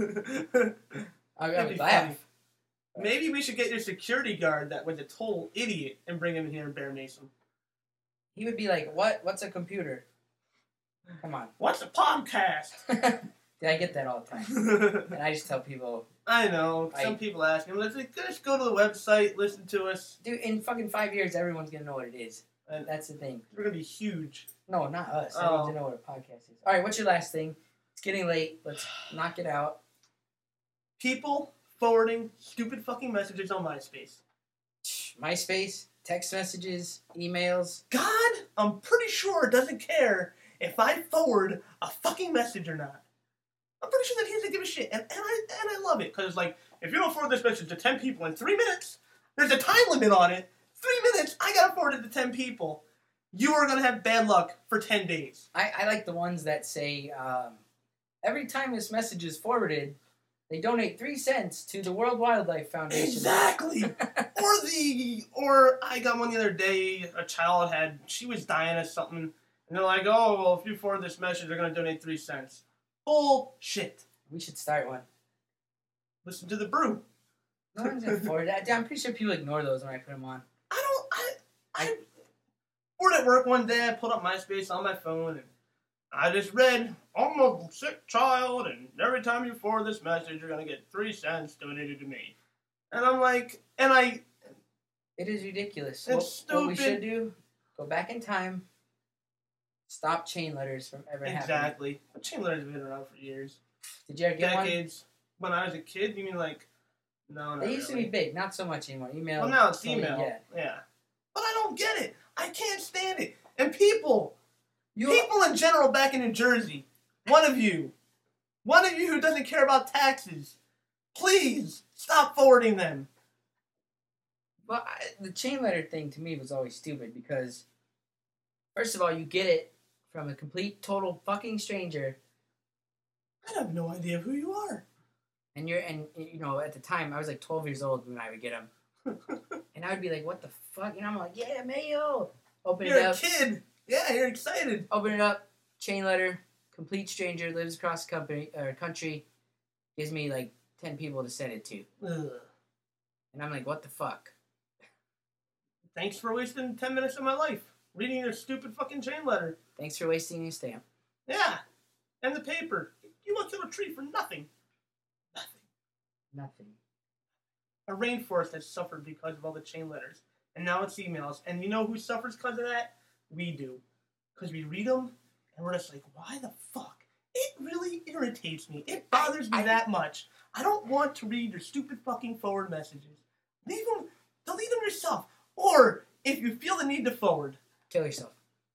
I
That'd
would
be
laugh.
funny. Maybe we should get your security guard that was a total idiot and bring him in here and bear mace him.
He would be like, "What? What's a computer?" Come on.
What's a podcast?
Dude, I get that all the time, and I just tell people,
I know. Some people ask me, let's just go to the website, listen to us.
dude, in fucking 5 years, everyone's gonna know what it is.
And
That's the thing.
we're going to be huge.
No, not us.
Oh.
Everyone's gonna know what a podcast is. All right, what's your last thing? It's getting late. Let's knock it out.
People forwarding stupid fucking messages on MySpace.
MySpace, text messages, emails.
God, I'm pretty sure doesn't care if I forward a fucking message or not. I'm pretty sure that he doesn't give a shit. And I love it. Because, like, if you don't forward this message to 10 people in 3 minutes, there's a time limit on it. 3 minutes, I gotta forward it to 10 people. You are gonna have bad luck for 10 days.
I like the ones that say, every time this message is forwarded, they donate 3 cents to the World Wildlife Foundation.
Exactly. Or I got one the other day, a child she was dying of something, and they're like, oh, well, if you forward this message, they're gonna donate 3 cents. Bullshit.
We should start one.
Listen to the brew.
No one's gonna forward that. I'm pretty sure people ignore those when I put them on.
Bored at work one day, I pulled up MySpace on my phone, and I just read, I'm a sick child, and every time you forward this message, you're going to get 3 cents donated to me. And I'm like,
It is ridiculous.
It's
What we
stupid.
should do, go back in time, stop chain letters from ever happening.
Exactly. Chain letters have been around for years.
Did you ever get one?
Decades. When I was a kid, you mean like, no, not
They used
really.
to be big, not so much anymore. Email.
Well, now it's
totally,
email. Yeah. But I don't get it. I can't stand it. And people in general back in New Jersey, one of you who doesn't care about taxes, please stop forwarding them.
Well, the chain letter thing to me was always stupid because, first of all, you get it from a complete, total fucking stranger,
I have no idea who you are.
and at the time I was like 12 years old when I would get them, and I would be like, "What the fuck?" I'm like, "Yeah, mail." Open
You're
it
a
up.
kid. Yeah, you're excited.
Open it up. Chain letter. Complete stranger lives across the country. Gives me like 10 people to send it to,
Ugh.
and I'm like, "What the fuck?"
Thanks for wasting 10 minutes of my life reading your stupid fucking chain letter.
Thanks for wasting your stamp.
Yeah. And the paper. You went to a tree for nothing.
Nothing.
A rainforest has suffered because of all the chain letters. And now it's emails. And you know who suffers because of that? We do. Because we read them, and we're just like, why the fuck? It really irritates me. It bothers me that much. I don't want to read your stupid fucking forward messages. Leave them, delete them yourself. Or, if you feel the need to forward,
Kill yourself.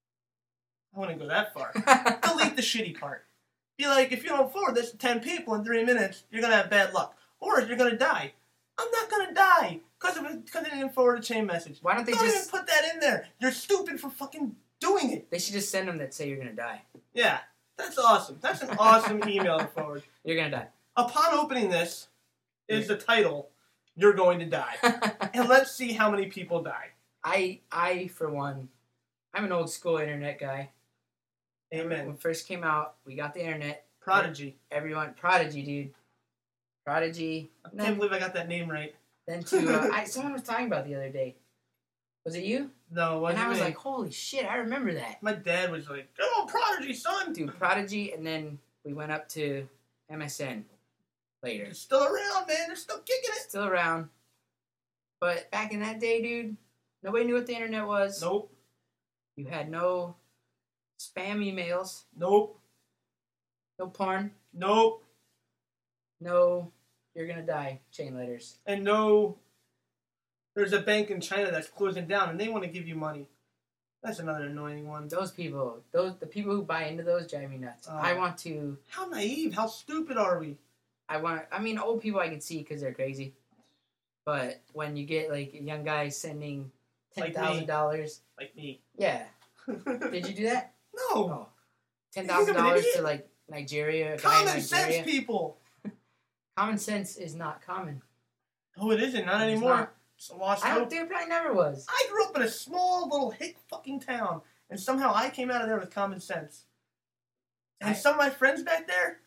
I wouldn't go that far. Delete the shitty part. Be like, if you don't forward this to 10 people in 3 minutes, you're going to have bad luck. Or you're going to die. I'm not going to die because I didn't forward a chain message.
Why don't they
Don't
just...
even put that in there. You're stupid for fucking doing it.
They should just send them that say you're gonna die.
Yeah, that's awesome. That's an awesome email to forward.
You're gonna die.
Upon opening this is the title, You're Going to Die. And let's see how many people die.
I, for one, I'm an old school internet guy. When
Amen.
it first came out, we got the internet.
Prodigy.
Everyone, Prodigy, dude. Prodigy.
I can't believe I got that name right.
Then someone was talking about the other day. Was it you?
No, it wasn't
And I was
me.
like, holy shit, I remember that.
My dad was like, "Come on, Prodigy, son."
Dude, Prodigy, and then we went up to MSN later.
They're still around, man. They're still kicking it.
Still around. But back in that day, dude, nobody knew what the internet was.
Nope.
You had no spam emails,
Nope.
no porn,
Nope.
no you're gonna die chain letters.
And no, there's a bank in China that's closing down and they want to give you money. That's another annoying one.
The people who buy into those drive me nuts.
Oh. How naive, how stupid are we?
Old people I can see because they're crazy. But when you get like a young guy sending $10,000,
Like me.
yeah. Did you do that?
No.
Oh, $10,000 to like Nigeria. A guy in
Common sense,
Nigeria.
people.
Common sense is not common.
Oh, it isn't. Not
It's
anymore.
not.
It's a lost
I don't
hope.
think it probably never was.
I grew up in a small little hick fucking town, and somehow I came out of there with common sense. And some of my friends back there,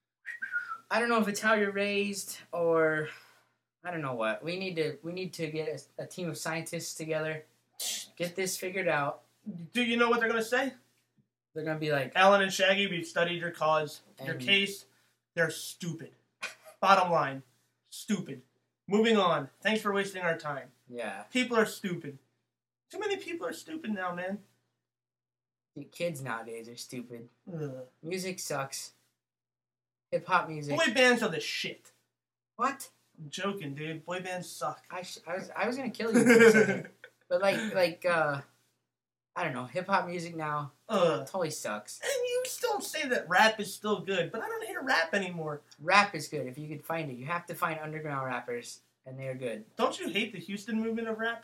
I don't know if it's how you're raised or I don't know what. We need to get a team of scientists together, get this figured out.
do you know what they're gonna say?
They're gonna be like,
Alan and Shaggy, we've studied your cause, your
And-
case. They're stupid. Bottom line, stupid. Moving on. Thanks for wasting our time.
yeah,
People are stupid. Too many people are stupid now, man.
the kids nowadays are stupid.
Ugh.
Music sucks. Hip hop music.
Boy bands are the shit.
What?
I'm joking, dude. Boy bands suck.
I was gonna kill you for a second. But I don't know. Hip hop music now totally sucks.
And you still say that rap is still good, but I don't hear rap anymore.
Rap is good if you could find it. You have to find underground rappers, and they are good.
Don't you hate the Houston movement of rap?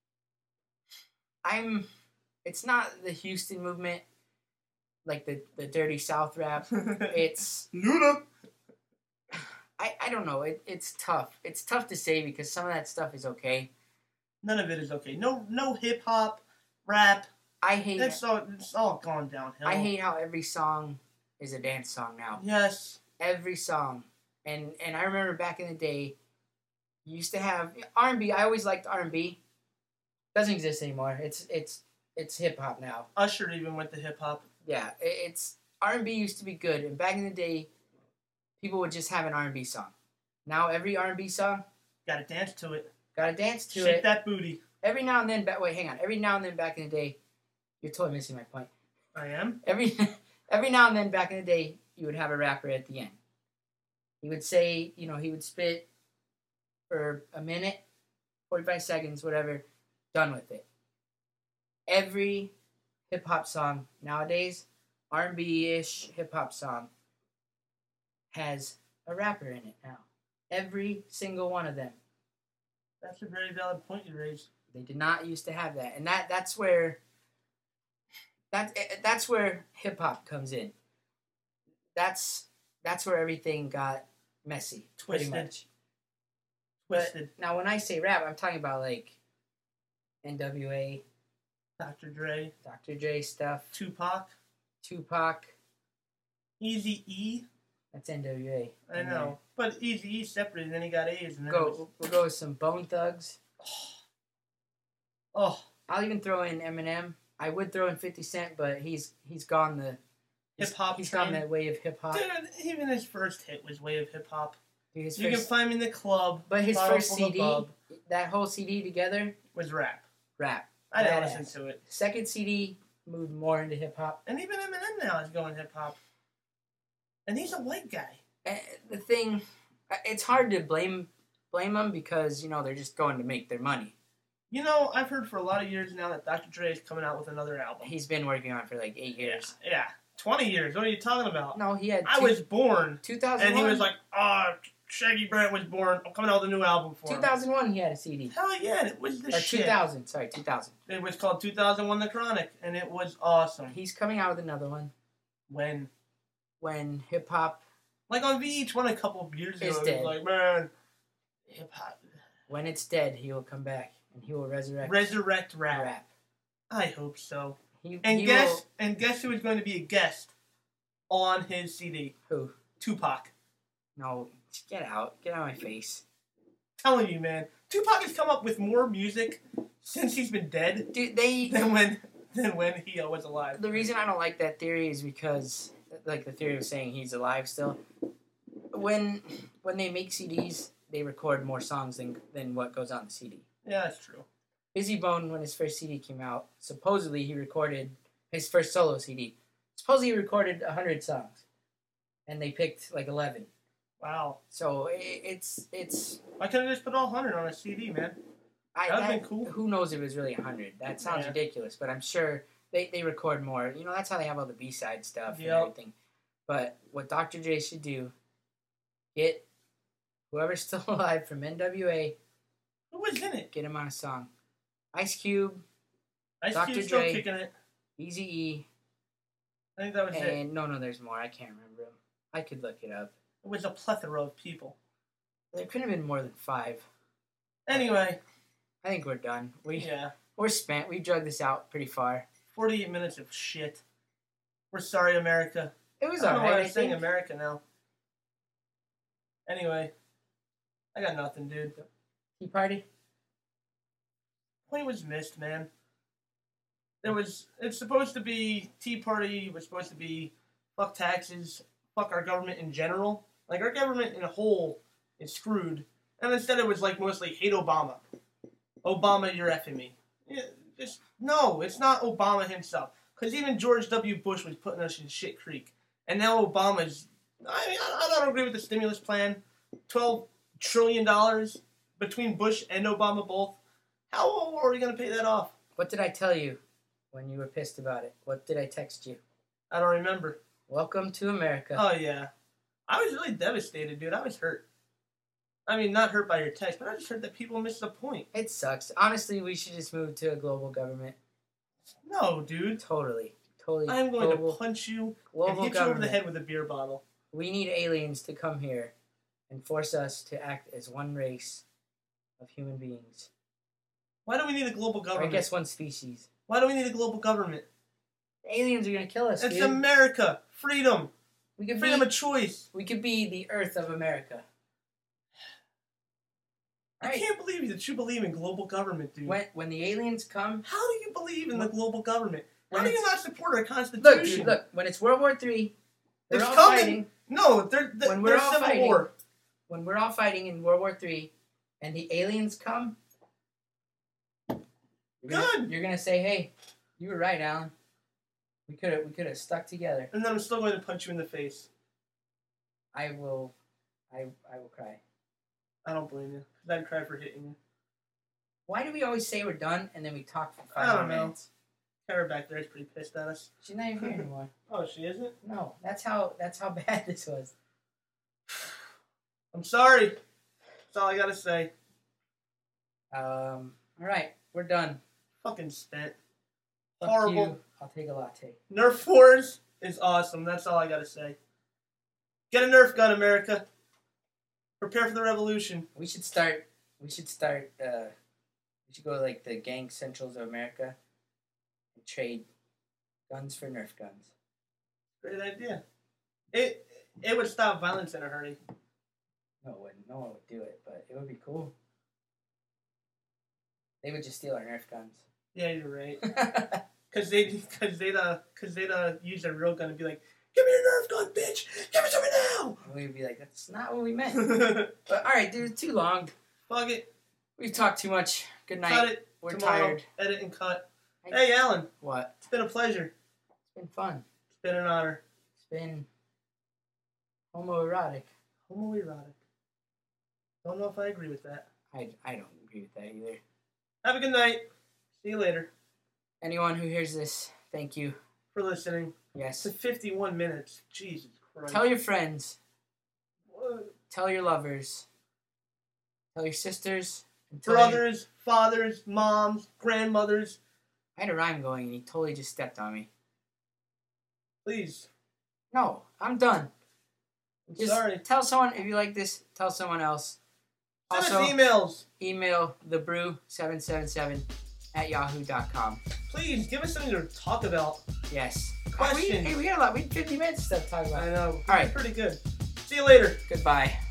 It's not the Houston movement, like the Dirty South rap. It's
Luda.
I don't know. It's tough. It's tough to say because some of that stuff is okay.
None of it is okay. No hip hop, rap.
I hate
It's all gone downhill.
I hate how every song is a dance song now.
Yes.
Every song. And I remember back in the day, you used to have R&B. I always liked R&B. Doesn't exist anymore. It's it's hip hop now.
Usher even went to hip hop.
Yeah, it's R&B used to be good, and back in the day, people would just have an R&B song. Now every R&B song
Gotta dance to it.
gotta dance to
Shake
it.
that booty.
Every now and then, wait, hang on. Every now and then, back in the day, you're totally missing my point.
I am.
Every now and then, back in the day, you would have a rapper at the end. He would say, he would spit for a minute, 45 seconds, whatever, done with it. Every hip hop song nowadays, R&B-ish hip hop song, has a rapper in it now. Every single one of them.
That's a very valid point you raised.
They did not used to have that, and that's where hip hop comes in. That's where everything got messy, pretty
Twisted.
much.
Twisted.
But now, when I say rap, I'm talking about like NWA,
Dr. Dre.
Dr. J stuff,
Tupac.
Tupac.
Eazy-E.
That's NWA.
I know. But Eazy-E separate, and then he got A's. And then
We'll go with some Bone Thugs.
Oh.
I'll even throw in Eminem. I would throw in 50 Cent, but he's gone the
Hip-hop
He's
train.
gone that way of hip hop.
Dude, even his first hit was way of hip-hop.
Dude, his
You can
first,
find me in the club.
but his
Bottle
first
full of
CD,
bub,
that whole CD together,
was rap.
rap.
I didn't
Badass.
listen to it.
Second CD moved more into hip hop.
And even Eminem now is going hip-hop. And he's a white guy.
The thing, it's hard to blame them because they're just going to make their money.
You know, I've heard for a lot of years now that Dr. Dre is coming out with another album.
He's been working on it for like 8 years.
Yeah. 20 years. What are you talking about?
No, he had.
I was born.
2001.
And he was like, Shaggy Brant was born. I'm coming out with a new album for him.
2001. He had a CD.
Hell yeah, it was the
Or
shit.
2000. Sorry, 2000.
It was called 2001 The Chronic, and it was awesome.
He's coming out with another one
When
hip hop.
Like on VH1 a couple of years ago,
It's
it was
dead.
like, man, hip hop.
When it's dead, he will come back and he will resurrect
Rap.
rap.
I hope so.
He
Guess who is going to be a guest on his CD?
Who?
Tupac.
No, get out of my face,
Telling you, man, Tupac has come up with more music since he's been dead
dude.
than when he was alive.
The reason I don't like that theory is because, like, the theory of saying he's alive still. When they make CDs, they record more songs than what goes on the CD.
Yeah, that's true.
Bizzy Bone, when his first CD came out, supposedly he recorded his first solo CD. Supposedly he recorded 100 songs, and they picked like 11.
Wow.
So it's.
I could have just put all 100 on a CD, man. That'd been cool.
Who knows if it was really 100? That sounds
Yeah.
ridiculous, but I'm sure they record more. That's how they have all the B-side stuff and
Yep.
everything. But what Dr. J should do, get whoever's still alive from NWA,
Who was in it?
get him on a song. Ice Cube,
Ice
Dr.
Cube's still
Dre.
kicking it.
Eazy-E,
I think that was it.
and no, there's more. I can't remember them. I could look it up.
It was a plethora of people.
There couldn't have been more than 5.
Anyway,
I think we're done.
yeah.
We're spent. We drugged this out pretty far.
48 minutes of shit. We're sorry, America.
It was
I don't know why
alright,
I'm
I
saying
think.
America now. Anyway, I got nothing, dude.
Tea Party?
Point was missed, man. It's supposed to be Tea Party, was supposed to be fuck taxes, fuck our government in general. Like, our government in a whole is screwed. And instead it was like mostly hate Obama. Obama, you're effing me. Yeah, no, it's not Obama himself. Because even George W. Bush was putting us in shit creek. And now Obama's... I don't agree with the stimulus plan. $12 trillion between Bush and Obama both. How are we going to pay that off?
What did I tell you when you were pissed about it? What did I text you?
I don't remember.
Welcome to America.
Oh, yeah. I was really devastated, dude. I was hurt. I mean, not hurt by your text, but I just heard that people missed the point.
It sucks. Honestly, we should just move to a global government.
No, dude.
Totally.
I'm going
global,
to punch you and
global
hit you over the
government.
head with a beer bottle.
We need aliens to come here and force us to act as one race of human beings.
Why do we need a global
Or I
government?
guess one species.
Why do we need a global government?
The aliens are gonna kill us,
It's
dude.
America. Freedom.
We could
Freedom
be,
of choice.
we could be the Earth of America.
I
Right.
can't believe that you believe in global government, dude.
When the aliens come,
How do you believe in the global government? How
when
do you
it's-
not support our Constitution?
look, dude, look. When it's World War III, they're
It's
all
coming.
fighting.
No,
When we're
there's
all
civil
fighting-
war.
When we're all fighting in World War III, and the aliens come,
Good.
You're gonna say, "Hey, you were right, Alan. We could have stuck together."
And then I'm still going to punch you in the face.
I will cry.
I don't blame you. 'Cause I'd cry for hitting you.
Why do we always say we're done and then we talk for 5
I don't
more
know.
minutes?
Kara back there is pretty pissed at us.
She's not even here anymore.
Oh, she isn't?
No, that's how bad this was.
I'm sorry. That's all I gotta say.
All right, we're done.
Fucking spent.
Fuck
Horrible.
you. I'll take a latte.
Nerf Wars is awesome. That's all I gotta say. Get a Nerf gun, America. Prepare for the revolution.
We should start. We should go to, like, the gang centrals of America and trade guns for Nerf guns.
Great idea. It would stop violence in a hurry.
No, it wouldn't. No one would do it, but it would be cool. They would just steal our Nerf guns.
Yeah, you're right. Cause they'd use their real gun and be like, "Give me your Nerf gun, bitch! Give it to me now!"
And we'd be like, "That's not what we meant." But all right, dude, it's too long.
Fuck it.
We've talked too much. Good night.
Cut it.
We're
tomorrow.
tired.
Edit and cut. Hey, Alan.
What?
It's been a pleasure.
It's been fun.
It's been an honor.
It's been homoerotic.
Homoerotic. Don't know if I agree with that.
I don't agree with that either.
Have a good night. See you later.
Anyone who hears this, thank you.
For listening.
Yes.
To 51 minutes. Jesus Christ.
Tell your friends.
What?
Tell your lovers. Tell your sisters. And tell your-
Brothers, fathers, moms, grandmothers.
I had a rhyme going and he totally just stepped on me.
Please.
No, I'm done. Just
Sorry.
tell someone if you like this. Tell someone else.
Send
Also,
us emails.
email thebrew777@yahoo.com.
Please, give us something to talk about.
Yes.
Questions.
We had a lot. We had 50 minutes to talk
I
about.
know.
All right.
Pretty good. See you later.
Goodbye.